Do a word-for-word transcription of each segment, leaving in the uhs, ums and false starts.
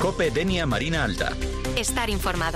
COPE Denia Marina Alta. Estar informado.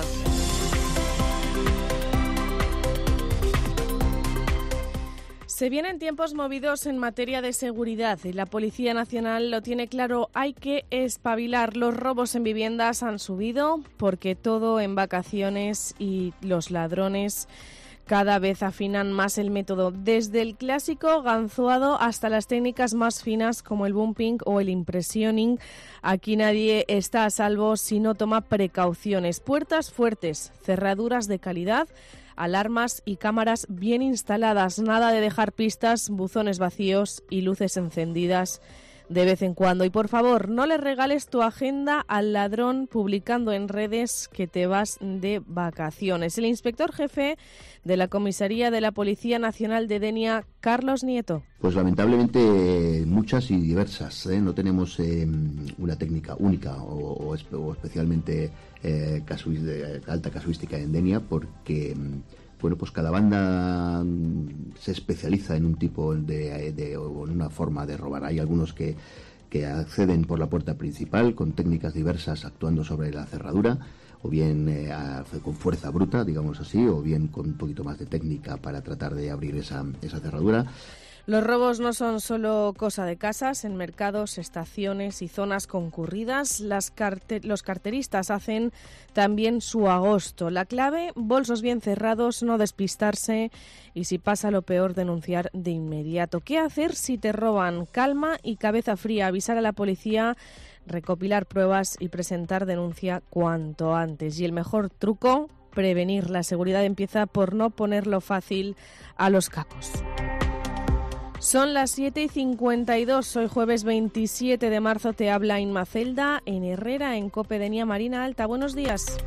Se vienen tiempos movidos en materia de seguridad y la Policía Nacional lo tiene claro, hay que espabilar. Los robos en viviendas han subido porque todo en vacaciones y los ladrones cada vez afinan más el método, desde el clásico ganzoado hasta las técnicas más finas como el bumping o el impressioning. Aquí nadie está a salvo si no toma precauciones. Puertas fuertes, cerraduras de calidad, alarmas y cámaras bien instaladas, nada de dejar pistas, buzones vacíos y luces encendidas de vez en cuando. Y por favor, no le regales tu agenda al ladrón publicando en redes que te vas de vacaciones. El inspector jefe de la Comisaría de la Policía Nacional de Denia, Carlos Nieto. Pues lamentablemente muchas y diversas, ¿eh? No tenemos eh, una técnica única o, o, espe- o especialmente eh, casuí- de alta casuística en Denia, porque bueno, pues cada banda se especializa en un tipo de, de o en una forma de robar. Hay algunos que, que acceden por la puerta principal con técnicas diversas actuando sobre la cerradura, o bien eh, a, con fuerza bruta, digamos así, o bien con un poquito más de técnica para tratar de abrir esa, esa cerradura. Los robos no son solo cosa de casas, en mercados, estaciones y zonas concurridas. Las carte- los carteristas hacen también su agosto. La clave, bolsos bien cerrados, no despistarse y si pasa lo peor, denunciar de inmediato. ¿Qué hacer si te roban? Calma y cabeza fría, avisar a la policía, recopilar pruebas y presentar denuncia cuanto antes. Y el mejor truco, prevenir. La seguridad empieza por no ponerlo fácil a los capos. Son las siete y cincuenta y dos, hoy jueves veintisiete de marzo, te habla Inma Celda en Herrera, en COPE Denia Marina Alta. Buenos días.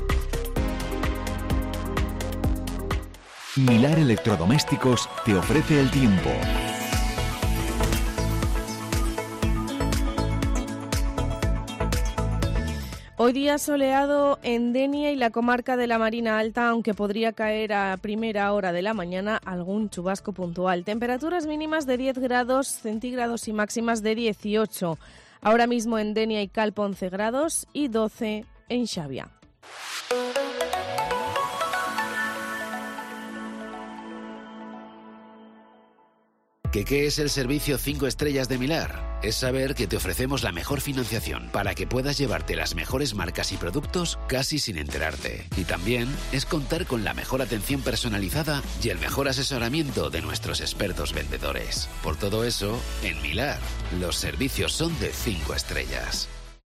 Milar Electrodomésticos te ofrece el tiempo. Hoy día soleado en Denia y la comarca de la Marina Alta, aunque podría caer a primera hora de la mañana algún chubasco puntual. Temperaturas mínimas de diez grados centígrados y máximas de dieciocho. Ahora mismo en Denia y Calpo once grados y doce en Xavia. ¿Qué, qué es el servicio cinco estrellas de Milar? Es saber que te ofrecemos la mejor financiación para que puedas llevarte las mejores marcas y productos casi sin enterarte. Y también es contar con la mejor atención personalizada y el mejor asesoramiento de nuestros expertos vendedores. Por todo eso, en Milar, los servicios son de cinco estrellas.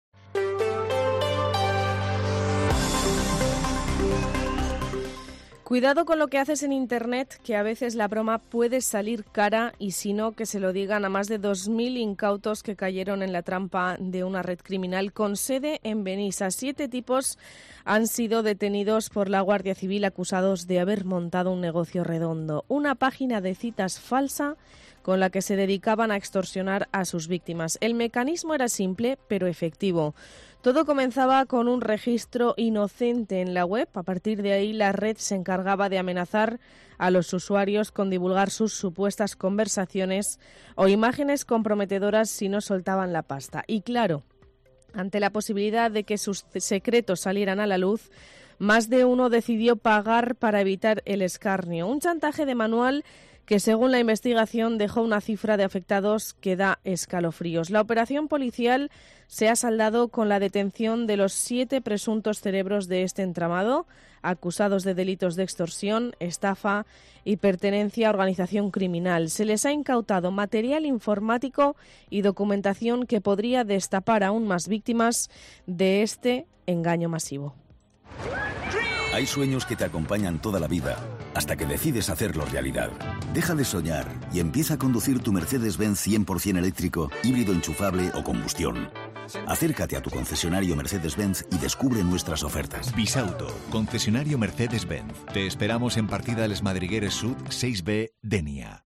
Cuidado con lo que haces en Internet, que a veces la broma puede salir cara y si no, que se lo digan a más de dos mil incautos que cayeron en la trampa de una red criminal con sede en Benissa. Siete tipos han sido detenidos por la Guardia Civil acusados de haber montado un negocio redondo, una página de citas falsa con la que se dedicaban a extorsionar a sus víctimas. El mecanismo era simple, pero efectivo. Todo comenzaba con un registro inocente en la web. A partir de ahí, la red se encargaba de amenazar a los usuarios con divulgar sus supuestas conversaciones o imágenes comprometedoras si no soltaban la pasta. Y claro, ante la posibilidad de que sus secretos salieran a la luz, más de uno decidió pagar para evitar el escarnio. Un chantaje de manual que según la investigación dejó una cifra de afectados que da escalofríos. La operación policial se ha saldado con la detención de los siete presuntos cerebros de este entramado, acusados de delitos de extorsión, estafa y pertenencia a organización criminal. Se les ha incautado material informático y documentación que podría destapar aún más víctimas de este engaño masivo. Hay sueños que te acompañan toda la vida, hasta que decides hacerlos realidad. Deja de soñar y empieza a conducir tu Mercedes-Benz cien por ciento eléctrico, híbrido enchufable o combustión. Acércate a tu concesionario Mercedes-Benz y descubre nuestras ofertas. Bisauto, concesionario Mercedes-Benz. Te esperamos en Partida Les Madrigueres Sud seis B, Denia.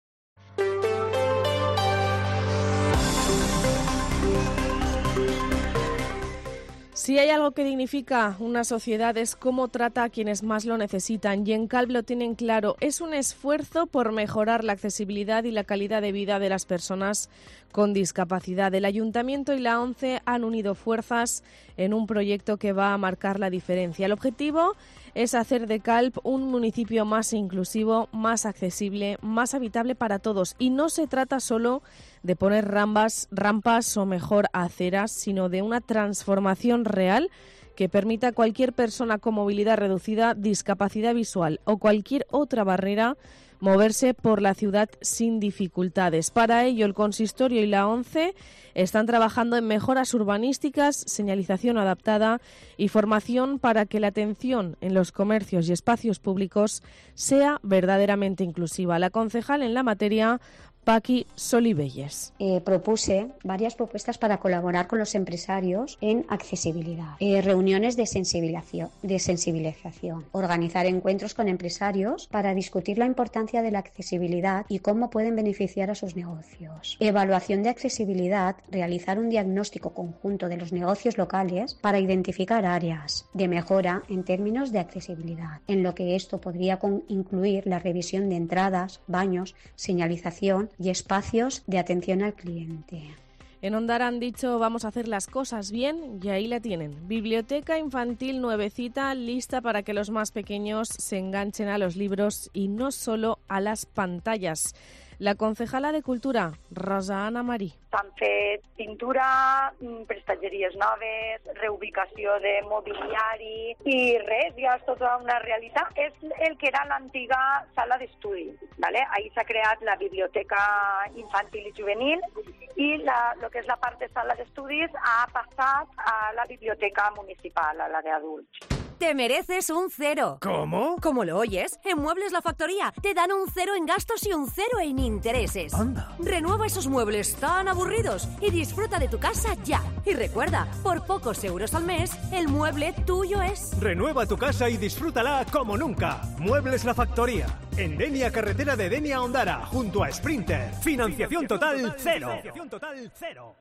Si hay algo que dignifica una sociedad es cómo trata a quienes más lo necesitan, y en Calp lo tienen claro. Es un esfuerzo por mejorar la accesibilidad y la calidad de vida de las personas con discapacidad. El Ayuntamiento y la ONCE han unido fuerzas en un proyecto que va a marcar la diferencia. El objetivo es hacer de Calp un municipio más inclusivo, más accesible, más habitable para todos. Y no se trata solo de poner rampas, rampas o mejor aceras, sino de una transformación real que permita a cualquier persona con movilidad reducida, discapacidad visual o cualquier otra barrera moverse por la ciudad sin dificultades. Para ello, el Consistorio y la ONCE están trabajando en mejoras urbanísticas, señalización adaptada y formación para que la atención en los comercios y espacios públicos sea verdaderamente inclusiva. La concejal en la materia, Paqui Solibelles. Eh, propuse varias propuestas para colaborar con los empresarios en accesibilidad, eh, reuniones de sensibilización, de sensibilización, organizar encuentros con empresarios para discutir la importancia de la accesibilidad y cómo pueden beneficiar a sus negocios, evaluación de accesibilidad, realizar un diagnóstico conjunto de los negocios locales para identificar áreas de mejora en términos de accesibilidad, en lo que esto podría con- incluir la revisión de entradas, baños, señalización y espacios de atención al cliente. En Ondara han dicho vamos a hacer las cosas bien y ahí la tienen. Biblioteca infantil nuevecita, lista para que los más pequeños se enganchen a los libros y no solo a las pantallas. La concejala de Cultura, Rosa Ana Marí. S'han fet pintura, prestatgeries noves, reubicació de mobiliari i res, ja és tota una realitat. És el que era l'antiga sala d'estudi, ¿vale? Ahí s'ha creat la biblioteca infantil i juvenil i la, lo que és la part de sala d'estudis ha passat a la biblioteca municipal, a la d'adults. Te mereces un cero. ¿Cómo? Como lo oyes, en Muebles La Factoría te dan un cero en gastos y un cero en intereses. Anda. Renueva esos muebles tan aburridos y disfruta de tu casa ya. Y recuerda, por pocos euros al mes, el mueble tuyo es. Renueva tu casa y disfrútala como nunca. Muebles La Factoría. En Denia, carretera de Denia a Ondara, junto a Sprinter. Financiación total cero. Financiación total cero.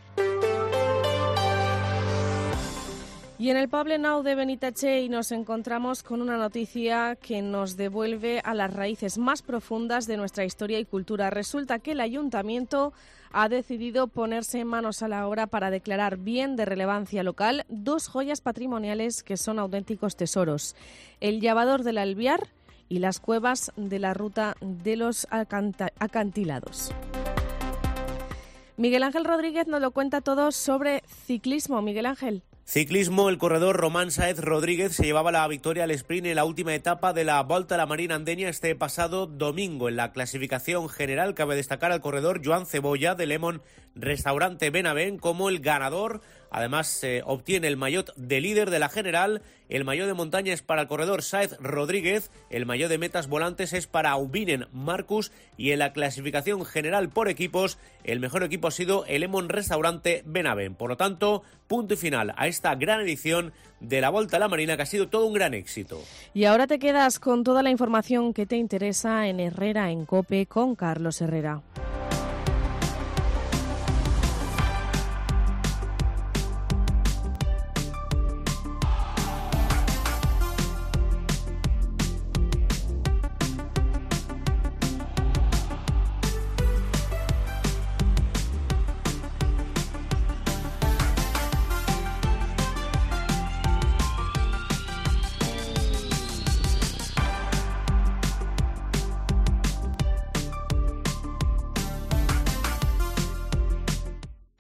Y en el Poblenou de Benitatxell nos encontramos con una noticia que nos devuelve a las raíces más profundas de nuestra historia y cultura. Resulta que el Ayuntamiento ha decidido ponerse manos a la obra para declarar bien de relevancia local dos joyas patrimoniales que son auténticos tesoros: el Llavador del Albiar y las cuevas de la Ruta de los Acantilados. Miguel Ángel Rodríguez nos lo cuenta todo sobre ciclismo. Miguel Ángel. Ciclismo, el corredor Román Sáez Rodríguez se llevaba la victoria al sprint en la última etapa de la Volta a la Marina Andenia este pasado domingo. En la clasificación general cabe destacar al corredor Joan Cebolla de Lemon Restaurante Benavent como el ganador. Además, eh, obtiene el maillot de líder de la general. El maillot de montaña es para el corredor Sáez Rodríguez. El maillot de metas volantes es para Ubinen Marcus. Y en la clasificación general por equipos, el mejor equipo ha sido el Lemon Restaurante Benavent. Por lo tanto, punto y final a esta gran edición de la Volta a la Marina, que ha sido todo un gran éxito. Y ahora te quedas con toda la información que te interesa en Herrera en COPE con Carlos Herrera.